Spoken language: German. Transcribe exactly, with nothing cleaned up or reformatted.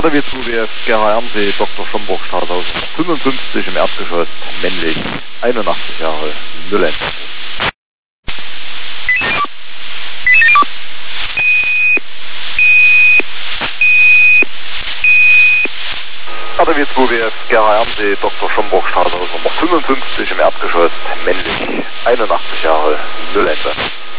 A D W zwei W F Gerhard Ernsee, Doktor Schomburgstraße aus fünfundfünfzig im Erdgeschoss, männlich, einundachtzig Jahre, null eins. A D W zwei W F Gerhard Ernsee, Doktor Schomburgstraße aus fünfundfünfzig im Erdgeschoss, männlich, einundachtzig Jahre, null eins.